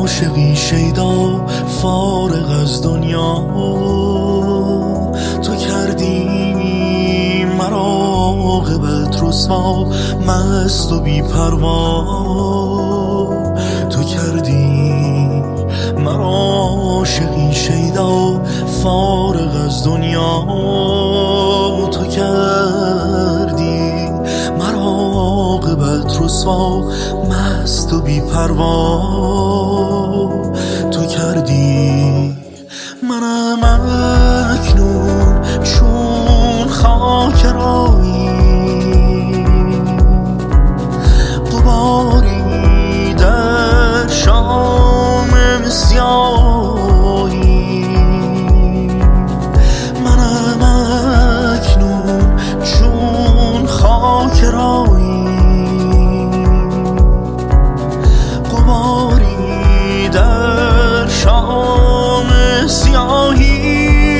عاشقی شیدا فارغ از دنیا، تو کردی مرا عاقبت رسوا مست و بی پروا، تو کردی مرا عاشقی شیدا فارغ از دنیا، تو کردی مرا عاقبت رسوا مست و بی پروا، تو کردی منم اکنون چون خاک رایی، غباری در شام سیاهی، منم اکنون چون خاک رایی، غباری در شام سیاهی.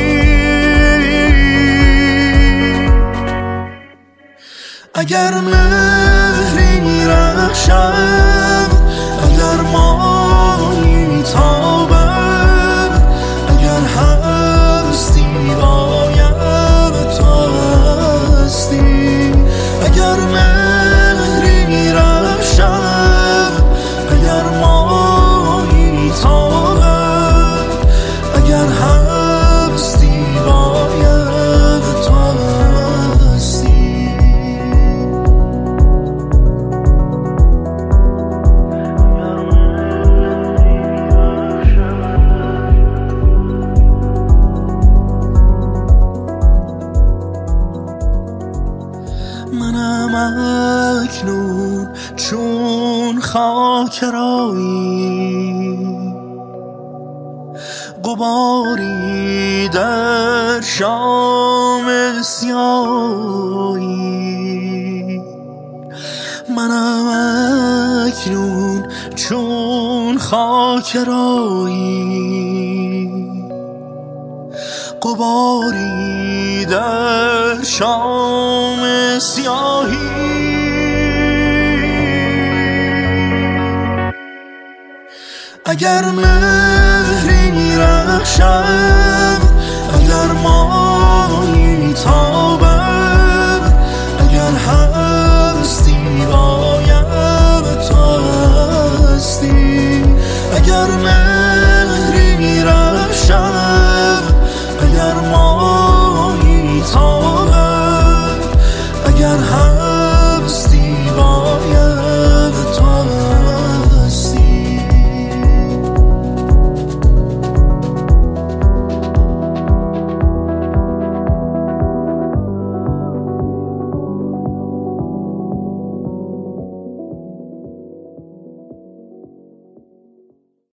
اگر مهری رخشد، اگر مایی تابد، اگر هستی باید تو هستی، اگر مهری رخشد، اگر مایی تابد، اگر هستی باید تو هستی. منم اکنون چون خاک رایی، غباری در شام سیاهی، منم اکنون چون خاک رایی، غباری در شام سیاهی. اگر مهری رخشد، اگر مایی تابد، اگر هستی باید تو هستی، اگر مهری رخشد، اگر مایی تابد،